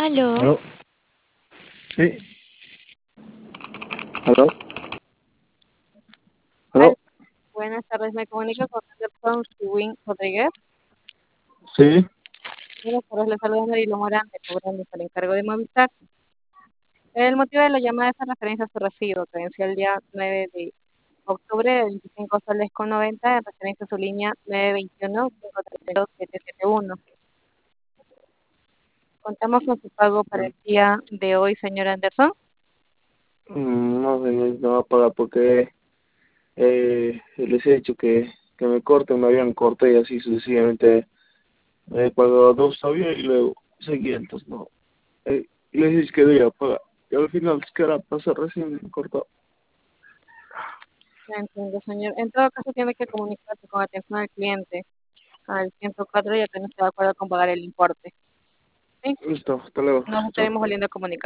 Aló. ¿Aló? Sí. ¿Aló? Aló. ¿Aló? Buenas tardes, me comunico con Anderson Shiwin Rodríguez. Sí. Buenas tardes, le saluda Marilo Morante, cobrando por encargo de Movistar. El motivo de la llamada es en referencia a su recibo, que venció el día 9 de octubre de 25 soles con 90, en referencia a su línea 921-532-771. Contamos con su pago para el día de hoy, señor Anderson. No, señor, no va a pagar porque les he dicho que me corten, me habían cortado y así sucesivamente. Me he pagado dos todavía y luego seguía, entonces no. Les dije que debía pagar. Y al final, es que ahora pasa recién me cortó. Ya entiendo, señor. En todo caso, tiene que comunicarse con atención al cliente al 104 y apenas esté de acuerdo con pagar el importe. ¿Sí? Listo, hasta luego. Nos Chao. estaremos volviendo a comunicar.